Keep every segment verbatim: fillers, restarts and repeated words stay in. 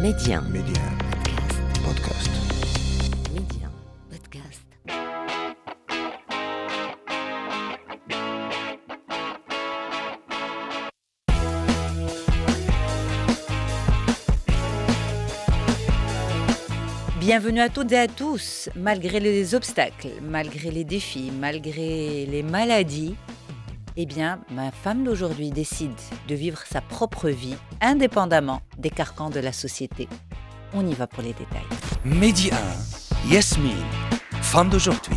Média. Média. Podcast. Média. Podcast. Bienvenue à toutes et à tous. Malgré les obstacles, malgré les défis, malgré les maladies, eh bien, ma femme d'aujourd'hui décide de vivre sa propre vie indépendamment des carcans de la société. On y va pour les détails. Midi un, Yasmine, femme d'aujourd'hui.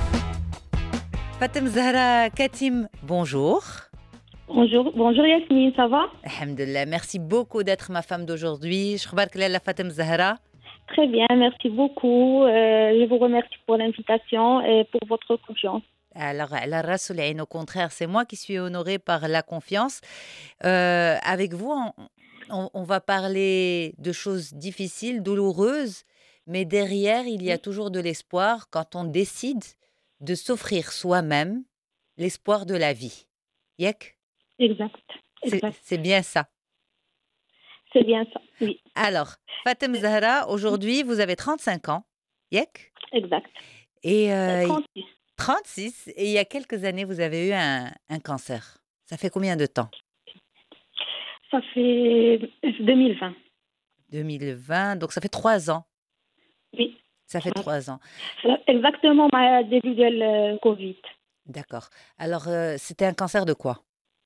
Fatem Zahra Katim, bonjour. Bonjour, bonjour Yasmine, ça va? Alhamdulillah, merci beaucoup d'être ma femme d'aujourd'hui. Je remarque la Fatem Zahra. Très bien, merci beaucoup. Euh, je vous remercie pour l'invitation et pour votre confiance. Alors, la Rasoul Aïn, au contraire, c'est moi qui suis honorée par la confiance. Euh, avec vous, on, on, on va parler de choses difficiles, douloureuses, mais derrière, il y a toujours de l'espoir quand on décide de s'offrir soi-même l'espoir de la vie. Yek? Exact. C'est, exact. c'est bien ça. C'est bien ça, oui. Alors, Fatem Zahra, aujourd'hui, vous avez trente-cinq ans. Yek? Exact. Et euh, trente-six. trente-six. Et il y a quelques années, vous avez eu un, un cancer. Ça fait combien de temps? Ça fait deux mille vingt. deux mille vingt, donc ça fait trois ans. Oui. Ça fait trois ans. C'est exactement ma début de le Covid. D'accord. Alors, euh, c'était un cancer de quoi?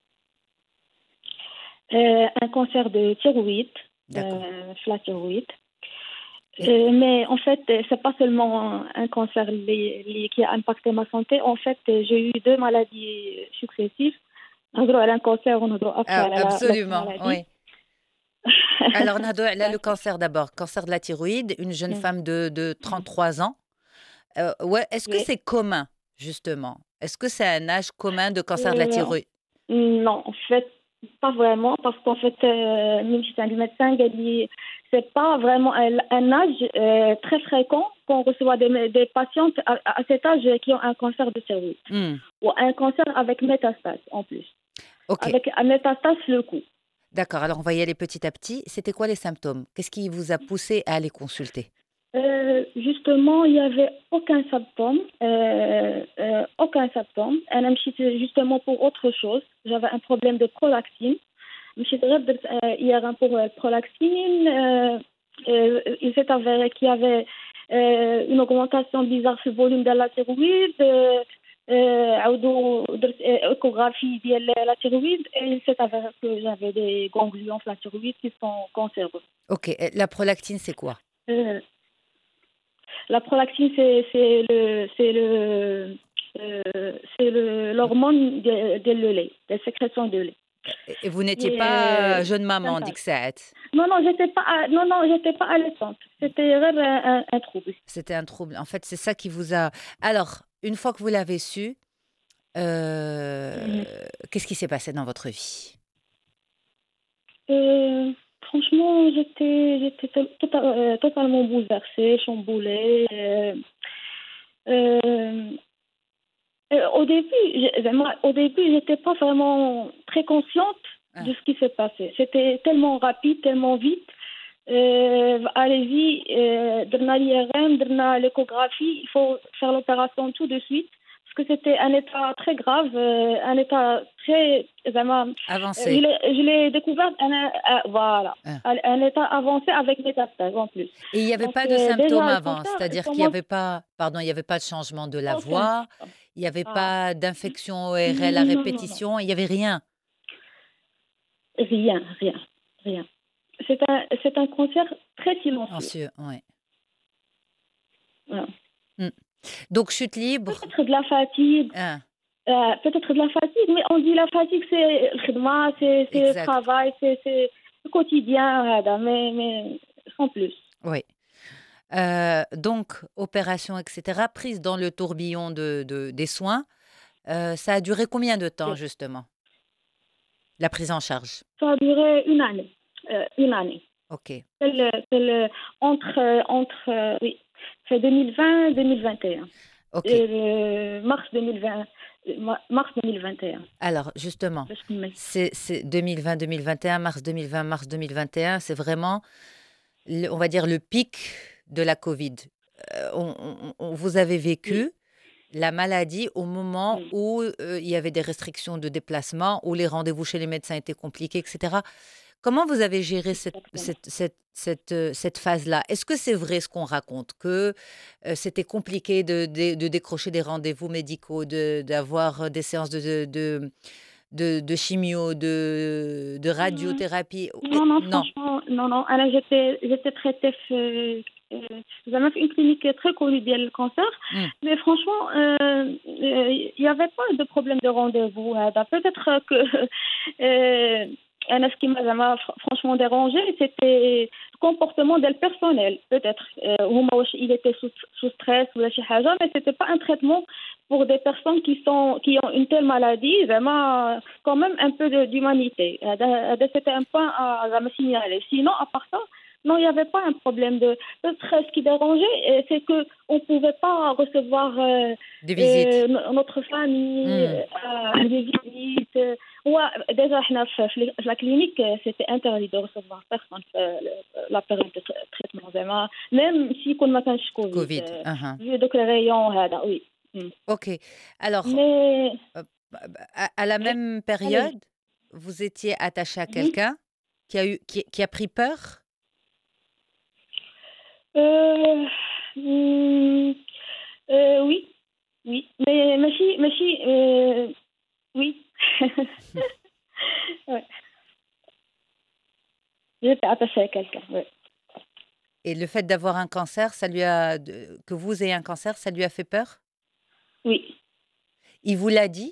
Euh, un cancer de thyroïde, euh, la thyroïde. Euh, mais en fait, c'est pas seulement un cancer li, li, qui a impacté ma santé. En fait, j'ai eu deux maladies successives. On a un cancer, on a droit à ah, la, absolument, la oui. Alors, on a là, le cancer d'abord, cancer de la thyroïde, une jeune oui. femme de, de trente-trois ans. Euh, ouais, est-ce que Oui. c'est commun, justement? Est-ce que c'est un âge commun de cancer euh, de la thyroïde? Non, en fait, pas vraiment, parce qu'en fait, euh, même si c'est un médecin, il dit c'est pas vraiment un, un âge euh, très fréquent qu'on reçoit des, des patientes à, à cet âge qui ont un cancer de thyroïde mm. ou un cancer avec métastase en plus. Okay. Avec un métastase le coup. D'accord, alors on va y aller petit à petit. C'était quoi les symptômes? Qu'est-ce qui vous a poussé à aller consulter? Euh, justement, il n'y avait aucun symptôme, euh, euh, aucun symptôme. Elle justement pour autre chose. J'avais un problème de prolactine. Hier pour prolactine, euh, euh, il s'est avéré qu'il y avait euh, une augmentation bizarre sur le volume de la thyroïde, euh, euh, échographie de la thyroïde, et il s'est avéré que j'avais des ganglions de la thyroïde qui sont cancéreux. Ok, la prolactine, c'est quoi? euh, La prolactine, c'est, c'est le, c'est le, euh, c'est le, l'hormone de, de le lait, de la sécrétion de lait. Et vous n'étiez et pas euh, jeune maman, Dixat? Non, non, j'étais pas, non, non, j'étais pas allaitante. C'était un, un, un trouble. C'était un trouble. En fait, c'est ça qui vous a. Alors, une fois que vous l'avez su, euh, mmh. qu'est-ce qui s'est passé dans votre vie? euh, Franchement, j'étais, j'étais tota, euh, totalement bouleversée, chamboulée. Euh, euh, au début, moi, au début, j'étais pas vraiment très consciente ah. de ce qui s'est passé. C'était tellement rapide, tellement vite. Euh, allez-y, euh, dans l'I R M, dans l'échographie, il faut faire l'opération tout de suite. Parce que c'était un état très grave, euh, un état très vraiment, avancé. Euh, je, l'ai, je l'ai découvert, un, euh, voilà, ah. un état avancé avec métastase en plus. Et il n'y avait Donc, pas de euh, symptômes avant, c'est-à-dire qu'il n'y avait pas, pardon, il n'y avait pas de changement de la okay. voix, il n'y avait ah. pas d'infection O R L à répétition, non, non, non. il n'y avait rien. Rien, rien, rien. C'est un, c'est un cancer très silencieux. Oui. Voilà. Mm. Donc, chute libre. Peut-être de la fatigue. Ah. Euh, peut-être de la fatigue, mais on dit la fatigue, c'est le khidma, c'est, c'est le travail, c'est, c'est le quotidien, mais, mais sans plus. Oui. Euh, donc, opération, et cetera, prise dans le tourbillon de, de, des soins. Euh, ça a duré combien de temps, oui. justement, la prise en charge? Ça a duré une année. Euh, une année. OK. C'est le, c'est le, entre, entre, oui. C'est deux mille vingt deux mille vingt et un. OK. Et mars deux mille vingt, mars deux mille vingt et un. Alors, justement, c'est, c'est deux mille vingt deux mille vingt et un, mars deux mille vingt, mars deux mille vingt et un, c'est vraiment le- on va dire, le pic de la Covid. Euh, on- on- on- vous avez vécu Oui. la maladie au moment Oui. où euh, il y avait des restrictions de déplacement, où les rendez-vous chez les médecins étaient compliqués, et cetera. Comment vous avez géré cette, Exactement. cette, cette, cette, euh, cette phase-là? Est-ce que c'est vrai ce qu'on raconte, que euh, c'était compliqué de, de- de décrocher des rendez-vous médicaux, de, d'avoir euh, des séances de, de, de, de- de chimio, de, de Euh, radiothérapie? Eh, Non, non, Non. franchement, non, non. Alors, j'étais, j'étais traitée في زعما في une clinique très connue ديال الcancer. Hmm. Mais franchement, euh, euh, il n'y avait pas de problème de rendez-vous. هذا. Peut-être que euh, أنا ce qui m'a زعما fr- franchement dérangé, c'était le comportement du personnel. Peut-être euh, هما واش il était sous, sous stress ou شي حاجة, mais c'était pas un traitement pour des personnes qui sont qui ont une telle maladie. Vraiment, quand même un peu de- d'humanité. هذا- هذا c'était un point à زعما signaler. Sinon, à part ça, non, il n'y avait pas un problème de, de stress. Ce qui dérangeait, euh, c'est que on ne pouvait pas recevoir euh, Des euh, visites. no- notre famille, Hmm. euh, des visites. euh. Ouais, déjà, احنا في في la clinique, euh, c'était interdit de recevoir personne في la période de tra- traitement. زعما. Même si كون ما كانش Covid, Covid. euh, Uhum. vu دوك les rayons, هذا, oui. Mm. OK. Alors, Mais, euh, à, à la oui, même allez. période, vous étiez attaché à Mhm. quelqu'un qui a eu, qui, qui a pris peur? Euh, mm, euh, oui, oui. Mais ماشي ماشي euh, oui. Ouais. J'étais attachée à quelqu'un, oui. Et le fait d'avoir un cancer, ça lui a, de- que vous ayez un cancer, ça lui a fait peur? Oui. Il vous l'a dit?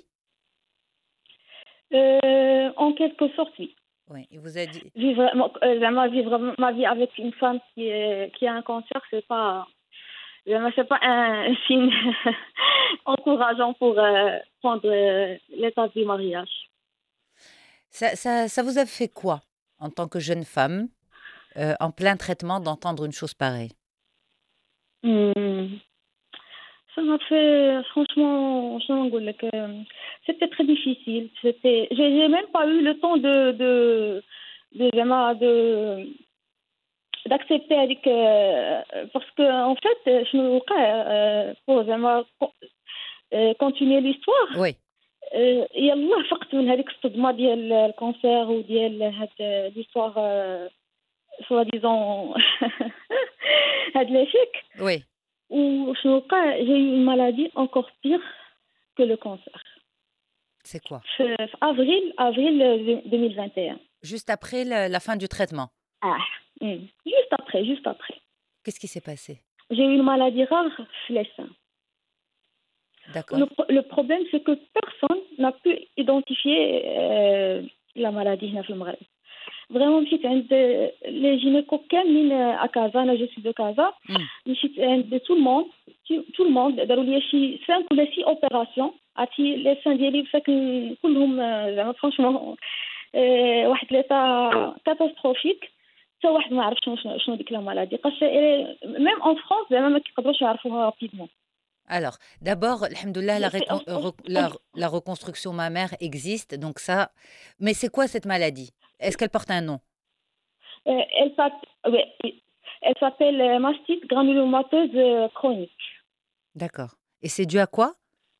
Euh, en quelque sorte, oui. Oui, il vous a dit. Vivre, euh, vraiment, vivre ma vie avec une femme qui, est, qui a un cancer, c'est pas, vraiment, c'est pas un signe encourageant pour euh, prendre euh, l'étape du mariage. Ça, ça, ça vous a fait quoi, en tant que jeune femme, euh, en plein traitement, d'entendre une chose pareille? Hmm. Ça m'a fait, franchement, je نقول لك, euh, c'était très difficile. C'était, j'ai j'ai même pas eu le temps de, de, de, vraiment, de, d'accepter avec, euh, parce que, en fait, je me euh, pour vraiment euh, continuer l'histoire. Oui, آه، يلا فقت من هذيك الصدمه ديال الكونسير وديال هاد ليستوار سوا ديزون هاد ليشيك oui. وشنو وقع جاي اون مالادي انكور بيغ كو لو كونسير C'est quoi? في في افريل افريل ألفين وواحد وعشرين. Juste après la, la fin du traitement. اه juste après juste après Qu'est-ce qui s'est passé? j'ai eu une maladie rare في les seins. D'accord. Le, pro- le problème c'est que personne n'a pu identifier euh, la maladie هنا في المغرب. Vraiment, مشيت عند لي جينيكو كاملين à Casa, انا جو سي دو كازا. Hmm. مشيت عند tout le monde, tout le monde داروا لي شي خمسة ولا ستة اوبيراسيون. عرفتي لي سان ديالي ساكن كلهم زعما فرانشمون واحد ليطا كاتاستروفيك. حتى واحد ما عرف شنو شنو ديك لا مالادي قاش ميم اون فرانس زعما ما كيقدروش يعرفوها رابيدمون. Alors, d'abord, alhamdoulilah, la, C'est- récon- euh, rec- la, la reconstruction mammaire existe, donc ça. Mais c'est quoi cette maladie? Est-ce qu'elle porte un nom? Euh, elle s'appelle, ouais, elle s'appelle euh, mastite granulomateuse euh, chronique. D'accord. Et c'est dû à quoi?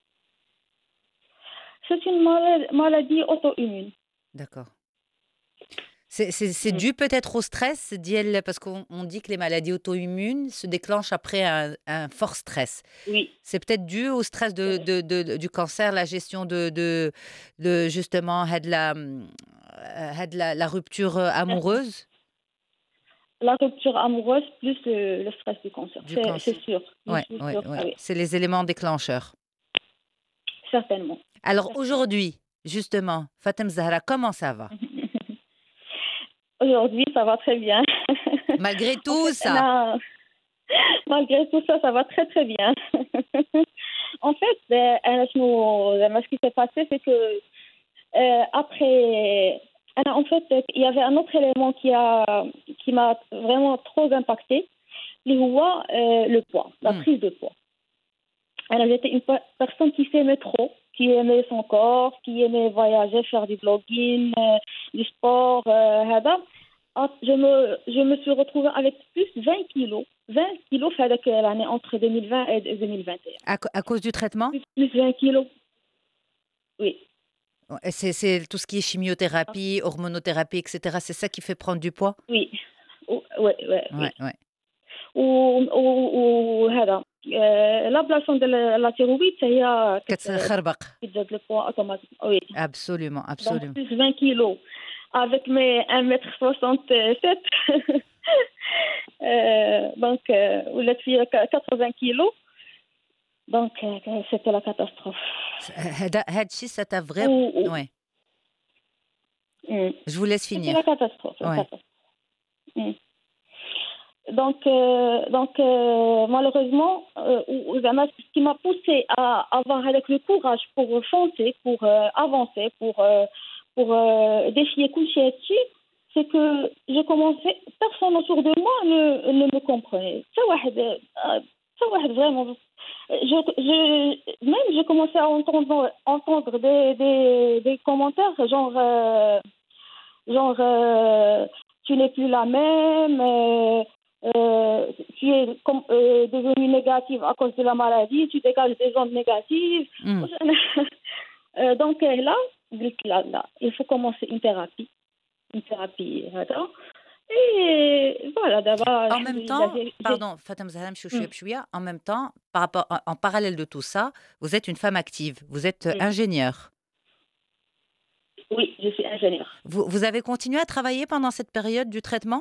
C'est une mala- maladie auto-immune. D'accord. C'est c'est- c'est Mm. dû peut-être au stress, d'IL, parce qu'on on dit que les maladies auto-immunes se déclenchent après un, un fort stress. Oui. C'est peut-être dû au stress de, Ouais. de- de- du cancer, la gestion de, de, de justement had la, euh, had la, la rupture euh, amoureuse La rupture amoureuse plus euh, le stress du cancer. du C'est cancer. c'est sûr. Je Ouais, suis ouais, sûre. ouais. Ah oui, C'est les éléments déclencheurs. certainement. Alors Certainement. aujourd'hui, justement, Fatem Zahra, comment ça va? Aujourd'hui, ça va très bien. Malgré En tout fait, ça. là, malgré tout ça, ça va très très bien. En fait, euh, أنا شنو زعما ce qui s'est passé, c'est que euh, après, أنا, en fait, il y avait un autre élément qui a qui m'a vraiment trop impacté, اللي هو euh, le poids, la Hmm. prise de poids. Alors, j'étais une pe- personne qui s'aimait trop, qui aimait son corps, qui aimait voyager, faire du blogging, euh, du sport, euh, هذا. ah, je me, je me suis retrouvée avec plus vingt kilos. vingt kilos fait avec l'année entre deux mille vingt et deux mille vingt et un. À, co- à cause du traitement? Plus, plus vingt kilos, oui. Ouais, C'est, c'est tout ce qui est chimiothérapie, hormonothérapie, et cetera. C'est ça qui fait prendre du poids? Oui, oui, oui, oui. Ouais, ouais. و- و- وهذا آه، لابلاسيون ديال لا تيرويد هي كت- كتخربق. كتزاد لو بوا اوتوماتيك وي Absolument, دونك absolument. بلوس vingt kilos avec mes un mètre soixante-sept euh, donc euh, ولات فيا quatre-vingts kilos donc euh, c'était la catastrophe. هذا هذا الشيء ça t'a vraiment. و- و- Ouais. Mm. Je vous laisse C'était finir. la catastrophe. la Ouais. catastrophe. Mm. Donc, euh, donc euh, malheureusement, euh, ou- ou zama, ce qui m'a poussé à avoir avec le courage pour foncer, pour euh, avancer, pour, euh, pour euh, défier Kouchi dessus, c'est que je commençais, personne autour de moi ne, ne me comprenait. Ça, واحد, euh, ça, واحد, vraiment. Je, je, même, je commençais à entendre, entendre des, des, des commentaires genre, euh, genre euh, tu n'es plus la même. euh, euh, tu es comme, euh, devenue négative à cause de la maladie, tu dégages des ondes négatives. Hmm. Euh, donc euh, là, là, là, il faut commencer une thérapie. Une thérapie. D'accord. Et voilà, d'abord. En même temps, pardon, Fatem Zahram Chouchoua Mm. Pchoua, en même temps, par rapport, en, en parallèle de tout ça, vous êtes une femme active, vous êtes euh, Mm. ingénieure. Oui, je suis ingénieure. Vous, vous avez continué à travailler pendant cette période du traitement?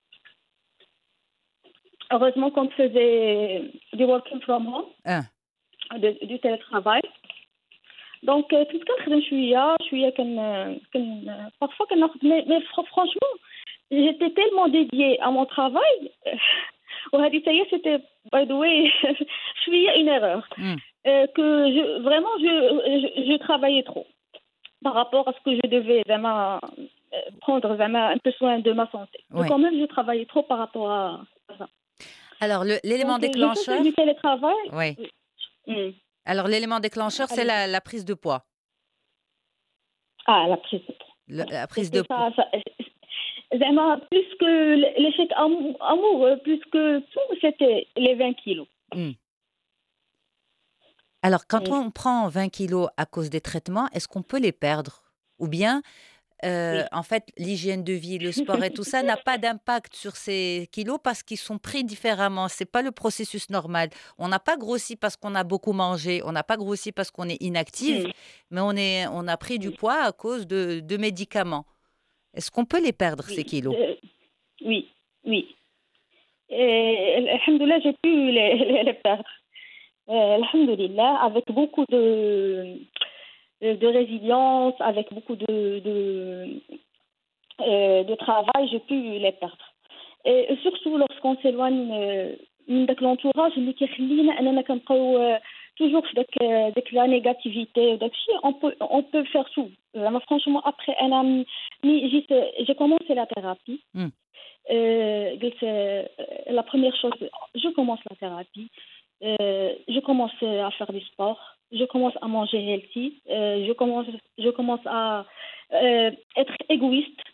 Heureusement qu'on faisait du working from home, Hein. de- du télétravail. Donc, euh, كنت كنخدم شوية شوية كن كن parfois كناخد mais, mais fr- franchement j'étais tellement dédiée à mon travail وهذه هي c'était by the way شوية une erreur Hmm. euh, que je, vraiment je, je, je travaillais trop par rapport à ce que je devais vraiment euh, prendre vraiment un peu soin de ma santé. Ouais. Donc quand même je travaillais trop par rapport à, à ça. Alors, le- l'élément Donc, euh, je déclencheur. faisais du télétravail. Oui. Mm. Alors, l'élément déclencheur, c'est la, la prise de poids. Ah, la prise de poids. Le- la prise de C'était poids. ça, ça- vraiment, plus que l'échec amou- amoureux, plus que tout, c'était les vingt kilos. Hmm. Alors, quand Mm. on prend vingt kilos à cause des traitements, est-ce qu'on peut les perdre? Ou bien, euh, Oui. en fait, l'hygiène de vie, le sport et tout ça n'a pas d'impact sur ces kilos parce qu'ils sont pris différemment. C'est pas le processus normal. On n'a pas grossi parce qu'on a beaucoup mangé, on n'a pas grossi parce qu'on est inactive, Mm. mais on, est, on a pris du poids à cause de, de médicaments. Est-ce qu'on peut les perdre, ces Oui. kilos? Euh, oui, oui. Et, alhamdoulilah, j'ai pu les, les, les perdre. Euh, alhamdoulilah, avec beaucoup de, de résilience, avec beaucoup de, de, euh, de travail, j'ai pu les perdre. Et surtout lorsqu'on s'éloigne euh, من داك l'entourage اللي كيخلينا اننا كنبقاو آه، toujours في داك آه، داك لا نيجاتيفيتي وداك الشيء on peut on peut faire tout. زعما franchement après انا ملي ملي جيت j'ai commencé la thérapie. Mm. Euh, قلت آه، la première chose je commence la thérapie. Euh, je commence à faire du sport, je commence à manger healthy, euh, je commence je commence à euh, être égoïste.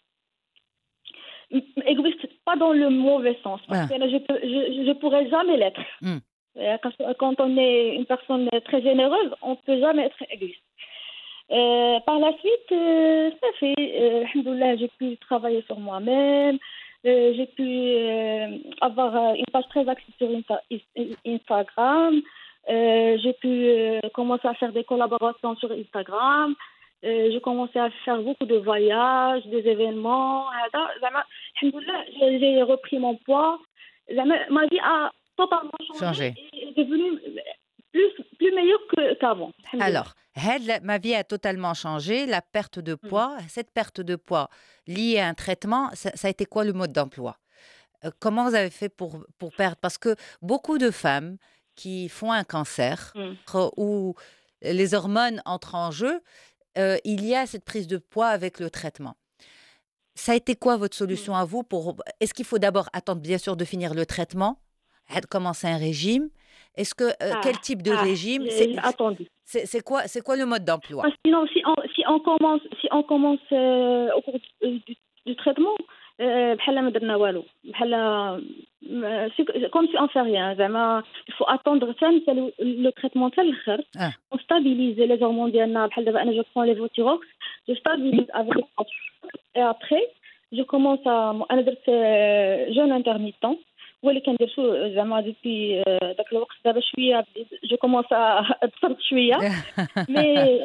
Égoïste, pas dans le mauvais sens, parce Ah. que là, je peux, je, je pourrais jamais l'être. Mm. Euh, Quand, quand on est une personne très généreuse, on peut jamais être égoïste. Euh, par la suite, euh, ça fait, euh, alhamdoulilah, j'ai pu travailler sur moi-même, euh, j'ai pu euh, avoir euh, une page très axée sur Insta- Instagram, euh, j'ai pu euh, commencer à faire des collaborations sur Instagram. Euh, j'ai commencé à faire beaucoup de voyages, des événements. هذا زعما الحمد لله j'ai j'ai repris mon poids. زعما ma vie a totalement changé, Changé. et est devenue plus plus meilleure que qu'avant. الحمد لله. Alors, Had, la- ma vie a totalement changé. La perte de poids, cette perte de poids liée à un traitement, ça, ça a été quoi le mode d'emploi? Euh, Comment vous avez fait pour, pour perdre? Parce que beaucoup de femmes qui font un cancer, Mm. euh, où les hormones entrent en jeu, euh, il y a cette prise de poids avec le traitement. Ça a été quoi votre solution à vous pour... Est-ce qu'il faut d'abord attendre, bien sûr, de finir le traitement, Had, commencer un régime? Est-ce que euh, Ah, quel type de ah, régime? j'ai- C'est j'ai attendu. c'est- c'est quoi, c'est quoi le mode d'emploi? Parce que sinon, si on, si on commence, si on commence euh, au cours du, du- du traitement, آه، بحال ما درنا والو، بحال م- سي- كوم سي اون في ريان زعما. الفو اتوندر حتى لو تريتمون حتى الاخر. اه On stabilise les hormones ديالنا. بحال دابا انا جو prends les Votirox, je stabilise avec et après je commence à انا درت جون انترميتون هو اللي كندير شو زعما ديبي داك الوقت. دابا شويه جو كومونس ابصرت شويه. Mais,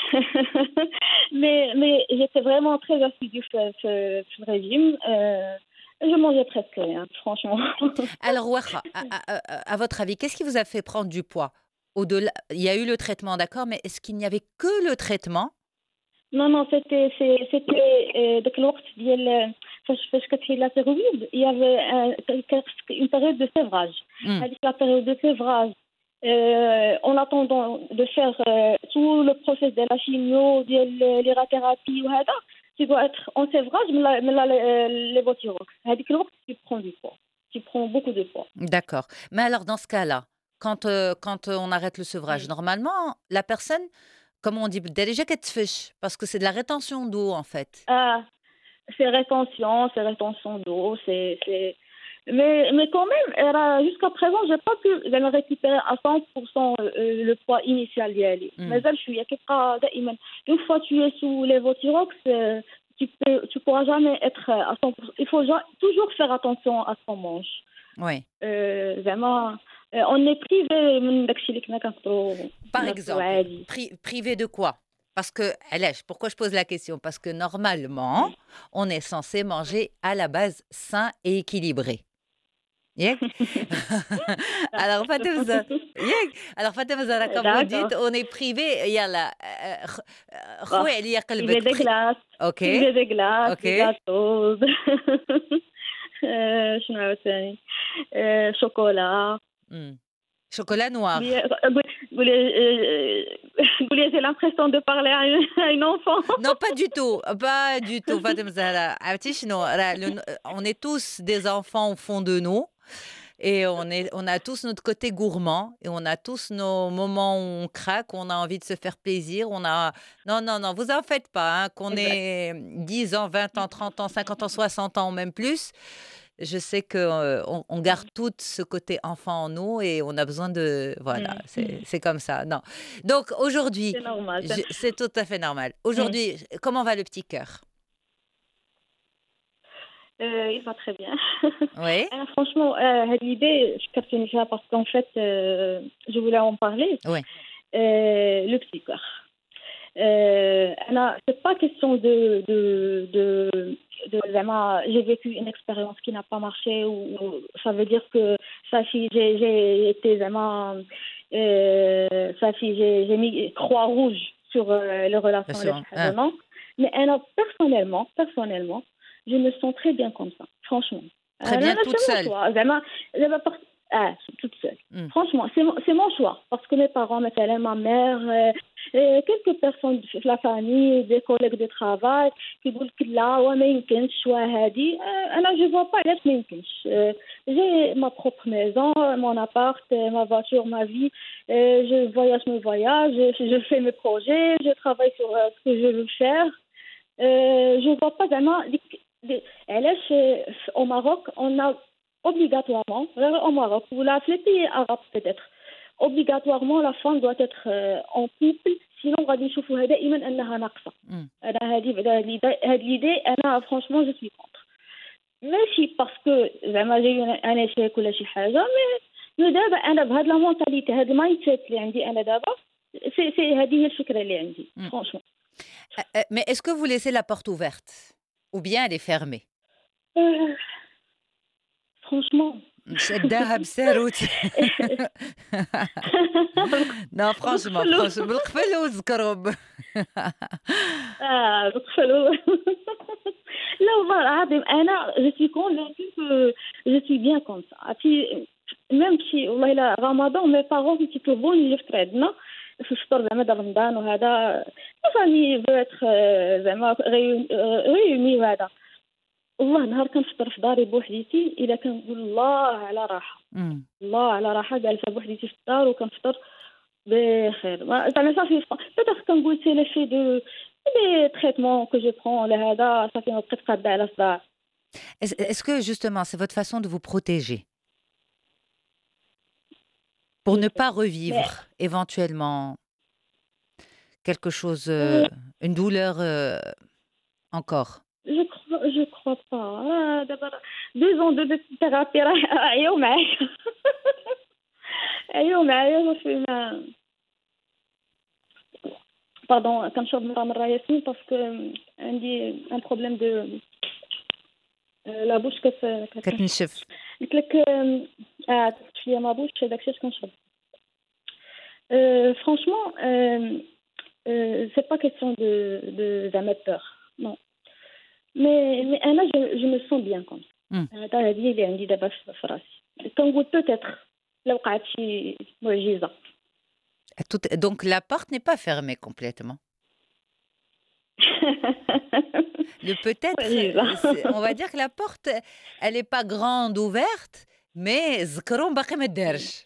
mais, mais j'étais vraiment très assidue sur le régime. Euh, je mangeais presque rien, franchement. Alors, Wacha, à, à- à- à votre avis, qu'est-ce qui vous a fait prendre du poids? Au-delà, il y a eu le traitement, d'accord, mais est-ce qu'il n'y avait que le traitement? Non, non, c'était c'est- c'était euh, داك الوقت ديال فاش فاش كتحيد لا thyroïde, il y avait euh, une période de sévrage. Hmm, Avec la période de sévrage, euh, en attendant de faire euh, tout le process de la chimio, de l'irathérapie وهذا, tu dois être en sévrage من لا- من لا- les Votirox. هذيك الوقت tu prends du poids. Tu prends beaucoup de poids. d'accord. Mais alors, dans ce cas-là, quand, euh, quand euh, on arrête le sevrage, Mm. normalement, la personne, comme on dit, déjà qu'elle te fiche, parce que c'est de la rétention d'eau, en fait. Ah, c'est rétention, c'est rétention d'eau, c'est c'est mais mais quand même راه jusqu'à présent j'ai pas pu زعما récupérer à cent pour cent euh, le poids initial ديالي. Hmm, مازال شويه كيبقى دائما. Une fois tu es sous les Votirox, euh, tu peux tu pourras jamais être à cent pour cent. Il faut ja- toujours faire attention à ce qu'on mange. oui. Euh, زعما euh, on est privé من داكشي اللي كنا كنفطرو Par ناكلو exemple, عادي. pri- privé de quoi? Parce que, Alèche, pourquoi je pose la question? Parce que normalement, on est censé manger à la base sain et équilibré. Yek? Alors, Fatemza, yek. Alors, Fatemza, comme vous dites, D'accord. on est privé. Yalla. Bah, خويا عليا privé قلبك. des Pri- glaces. Ok, privé des glaces, ok. des gâteaux. آه، شنو عاوتاني؟ آه، شوكولا. Hmm. Chocolat noir. قولي قولي آه، قولي j'ai l'impression de parler à une, à une enfant. Non, pas du tout, pas du tout, Fatem Zahra. عرفتي شنو؟ راه le- on est tous des enfants au fond de nous. Et on, est, on a tous notre côté gourmand et on a tous nos moments où on craque, où on a envie de se faire plaisir. On a... Non, non, non, vous en faites pas, hein, qu'on Exact. ait dix ans, vingt ans, trente ans, cinquante ans, soixante ans ou même plus. Je sais qu'on on on garde tout ce côté enfant en nous et on a besoin de... Voilà, Mm. c'est c'est comme ça. Non. Donc aujourd'hui, C'est normal. je- c'est tout à fait normal. Mm. Aujourd'hui, comment va le petit cœur? Euh, il va très bien. Oui, أنا franchement euh, هذه l'idée فكرتني فيها parce qu'en fait euh, je voulais en parler. oui. Euh, le petit cœur. Euh, أنا c'est pas question de de de de زعما j'ai vécu une expérience qui n'a pas marché ou, ou ça veut dire que ça si j'ai j'ai été زعما euh, ça si j'ai j'ai mis croix rouge sur euh, les Bien relations sûr. avec Hein. non. Mais أنا personnellement personnellement je me sens très bien comme ça, franchement. Très Euh, bien là, toute c'est mon seule. choix. زعما- زعما par- Ah, je suis toute seule. Mm. Franchement, c'est mon, c'est mon choix. Parce que mes parents, مثلا, ma mère, euh, euh, quelques personnes de la famille, des collègues de travail, qui disent que là, ouais, mais يمكنش وهذه. Euh, أنا je vois pas علاش ما يمكنش. Euh, J'ai ma propre maison, mon appart, euh, ma voiture, ma vie. Euh, je voyage mes voyages, je, je fais mes projets, je travaille sur euh, ce que je veux faire. Euh, je vois pas vraiment. ديك- دي- علاش euh, au Maroc, on a obligatoirement, غير au Maroc, ou là, les pays arabes peut-être, obligatoirement la femme doit être euh, en couple, sinon غادي نشوفوها دائما انها ناقصه. Mm. انا هذه بعدا هذه l'idée- هذه l'idée انا franchement je suis contre. ماشي باسكو زعما جاي انا شيك ولا شي حاجه، مي مي دابا انا بهاد لا مونتاليتي، هاد المايند سيت اللي عندي انا دابا، سي سي هذه هي الفكره اللي عندي Mm. فرانشمون. Euh, euh, Mais est-ce que vous laissez la porte ouverte? Ou bien elle est fermée? فرانشمون شداها بساروت. Non, franchement, franchement, بالقفل والزكرب. اه بقفلوا. لا والله العظيم انا جو سوي كونفينكو كو جو سوي بيان كوم سا. في ميم شي والله الا رمضان مي بارون تيطلبوني يفطر عندنا في الفطور زعما د رمضان وهذا لا فامي فو اتر زعما ريوني وهذا. والله نهار كنفطر في داري بوحديتي الا كنقول الله على راحه، Mm. الله على راحه جالسه بوحديتي في الدار وكنفطر بخير. ما- زعما صافي بيتيتر كنقول سي لو في دو لي تريتمون كو جو برون لهذا صافي ما بقيت قاده على الصداع. Est-ce est-ce que justement, c'est votre façon de vous protéger pour ne pas Mais revivre éventuellement quelque chose, euh, heu, une douleur, heu, encore? je crois, je crois pas. Ah, d'abord, deux ans de thérapie, عيوا معايا. عيوا معايا في ما pardon كنشرب مرة مرة ياسمين باسكو عندي ان بروبليم دو لا بوش كت كتنشف. كتنشف. قلت لك اه آه، تفتح ليا ما بوش داكشي اش كنشرب. Euh, franchement, euh, euh, c'est pas question de, de, زعما peur, non. Mais, mais أنا je, je me sens bien comme ça. Mmh. هذا هذه اللي عندي دابا في في راسي. كنقول peut-être لو وقعت شي معجزة. Tout donc la porte n'est pas fermée complètement. Le peut-être, معجزة. heu, c'est on va dire que la porte, elle est pas grande ouverte, mais زكروم باقي ما دارش.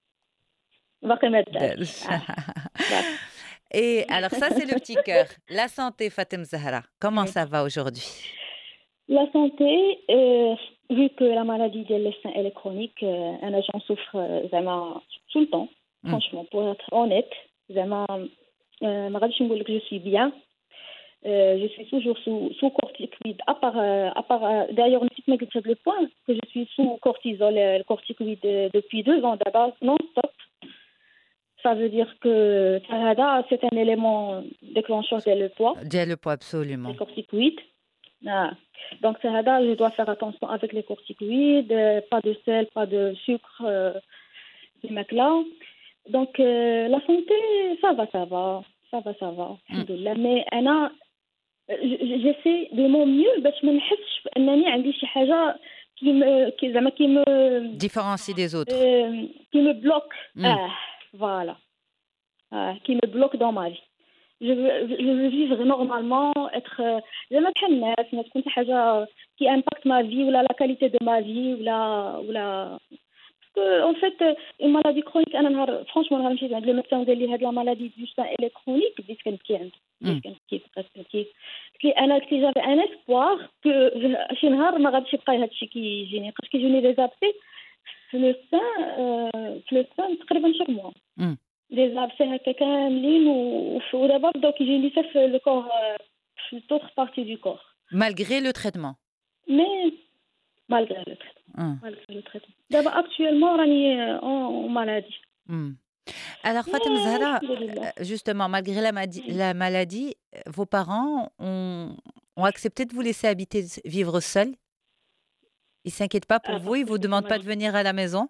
باقي ما دارش. دارش. اه باقي. Et alors ça, c'est le petit cœur. La santé, Fatem Zahra, comment Oui. ça va aujourd'hui? La santé, euh, vu que la maladie de l'esthin elle est chronique, euh, أنا j'en souffre euh, زعما tout le temps, Mmh. franchement, pour être honnête. زعما euh, ما غاديش نقول لك je suis bien. Euh, je suis toujours sous, sous corticoïde, à part, euh, à part euh, d'ailleurs, une petite négative le point, que je suis sous cortisol, euh, le corticoïde euh, depuis deux ans d'abord, non-stop. Ça veut dire que Tahada, c'est un élément déclencheur dès le poids, Dis le poids, les absolument. corticoïdes. Ah. Donc, Tahada, je dois faire attention avec les corticoïdes, euh, pas de sel, pas de sucre, euh, ces mecs-là. Donc, euh, la santé, ça va, ça va, ça va, ça va. Mmh. Alhamdoulilah. Mais Anna, j'essaie de mon mieux باش ما نحسش بانني عندي شي حاجه كي م- كي زعما كي me Différencier des autres. euh, qui me bloque. Mmh. Ah, voilà. Ah, qui me bloque dans ma vie. Je veux, je veux vivre normalement, être euh, زعما بحال الناس ما تكون شي حاجه qui impacte ma vie ولا la qualité de ma vie ولا ولا que, en fait, euh, une maladie chronique, أنا نهار franchement نهار مشيت عند الميدسان وقال لي هاد لا مالادي دو سان إلي كرونيك بديت كنبكي عنده بديت Mmh. كنبكي بقيت كنبكي قلت لي أنا قلت لي جافي ان اسبوار كو شي نهار ما غاديش يبقى هاد الشيء كيجيني باسكو كيجوني دي زابسي في لو سان في لو سان تقريبا شهر موا Mmh. دي زابسي هكا كاملين و- ودابا بداو كيجيني حتى في لو كور في دوطخ بارتي دو كور Malgré le traitement. مي malgré le traitement Mmh. malgré le traitement دابا actuellement راني en maladie. Mmh. Alors Fatem Mais Zahra, alhamdoulilah. heu, justement, malgré la madi Mm. la maladie, heu, vos parents ont ont accepté de vous laisser habiter vivre seuls? Ils s'inquiètent pas pour Ah, vous? parce Ils que vous j'étais demandent pas de malade. venir à la maison?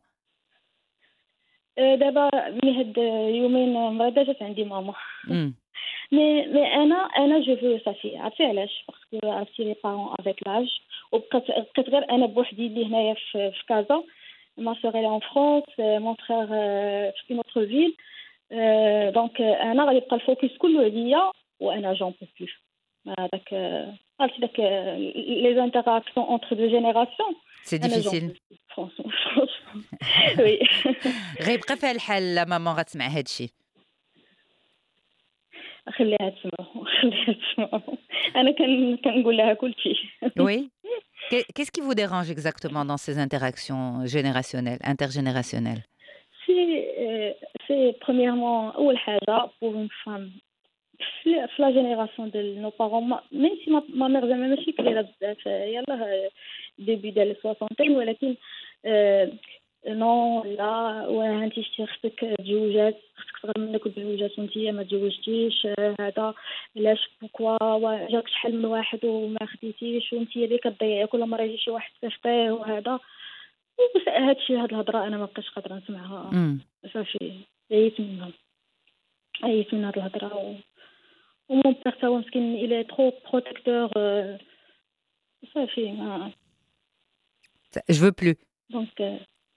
آه، دابا من هاد يومين مريضة جات عندي ماما. Mmh. مي مي انا انا جو فو صافي عرفتي علاش باسكو عرفتي لي بارون افيك لاج وبقيت بقيت غير انا بوحدي اللي هنايا في, في كازا. ما سوغ لي ان فرانس مون فخير في نوتر فيل. دونك انا غادي يبقى الفوكس كله عليا وانا جون بو بلو هذاك عرفتي داك لي انتراكسيون اونتر دو جينيراسيون. C'est انا جون difficile. بو فرونسون وي. غيبقى فيها الحال لا ماما غتسمع هاد الشي. خليها تسمع خليها تسمع. انا كان كنقول لها كل شيء. Oui? Qu'est qu'est-ce qui vous dérange exactement dans ces interactions générationnelles, intergénérationnelles? سي سي premièrement اول حاجه pour une femme في في لا جينيراسيون ديال نو بارون ميم سي ما ميغ زعما ماشي كبيره بزاف يلاه ديبي ديال السوسونتين ولكن نو لا وانت شتي خصك تزوجات خصك صغر منك وتزوجات وانت ما تزوجتيش هذا علاش بوكوا جاك شحال من واحد وما خديتيش وانت اللي كتضيعي كل مره يجي شي واحد تصيفطيه وهذا بس هادشي هاد الهضره انا ما بقيتش قادره نسمعها Mmh. صافي عييت منها عييت من هاد الهضره و ومون بيغ تا هو مسكين الى ترو بروتيكتور صافي ما Je veux plus. دونك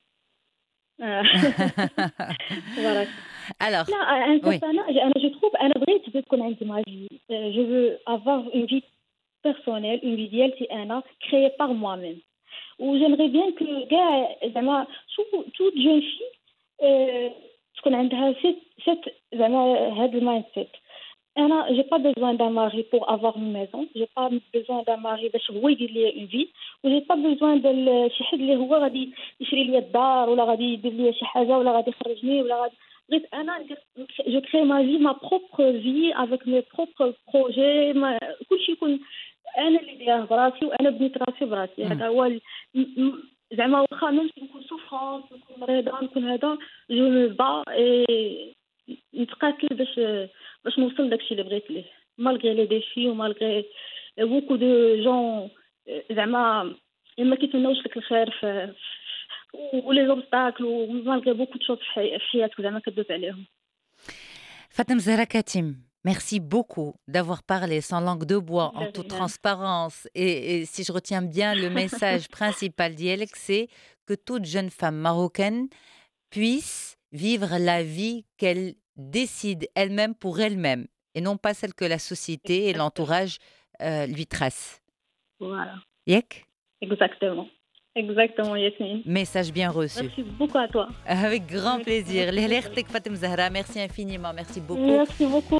فوالا. Alors, لا ان oui. سيرتان انا جو تروف انا بغيت تكون عندي ما في جو فو افوار اون في بيرسونيل اون في ديالتي انا كريي بار موا ميم و جيمري بيان كو كاع زعما شو توت جون في تكون عندها سيت سيت زعما هاد المايند سيت انا j'ai pas besoin d'un mari pour avoir une maison, j'ai pas besoin d'un mari باش هو يدير لي une vie, و j'ai pas besoin de شي حد اللي هو غادي يشري لي الدار ولا غادي يدير لي شي حاجه ولا غادي يخرجني ولا غادي بغيت انا ندير je crée ma vie, ma propre vie avec mes propres projets, ما كلشي يكون انا اللي دايره براسي وانا بنيت راسي براسي. هذا هو ال- م- م- زعما واخا ميم نكون سوفرونس نكون مريضه نكون هذا جو مو با اي نتقاتل باش باش نوصل داكشي اللي بغيت ليه مالغري لي ديفي ومالغري بوكو دو جون زعما ما كيتمناوش لك الخير في ولي زوبستاكل ومالغري بوكو دو شوز في حي- في حياتك زعما كدوز عليهم. Fatem Zahra Katim, merci beaucoup d'avoir parlé sans langue de bois, en De toute rien. transparence. Et, et si je retiens bien, le message principal d'Yelek, c'est que toute jeune femme marocaine puisse vivre la vie qu'elle décide elle-même pour elle-même, et non pas celle que la société et l'entourage euh, lui tracent. Voilà, Yek, exactement. Exactement, Yasmine. message bien reçu. Merci beaucoup à toi. Avec grand Merci. plaisir. L'Hertek Fatem Zahra, merci infiniment, merci beaucoup. Merci beaucoup.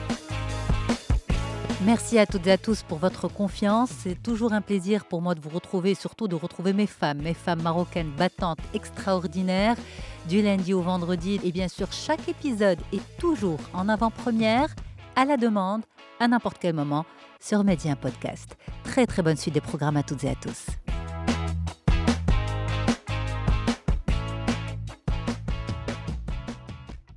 Merci à toutes et à tous pour votre confiance. C'est toujours un plaisir pour moi de vous retrouver, surtout de retrouver mes femmes, mes femmes marocaines battantes, extraordinaires, du lundi au vendredi. Et bien sûr, chaque épisode est toujours en avant-première, à la demande, à n'importe quel moment, sur Média Podcast. Très très bonne suite des programmes à toutes et à tous.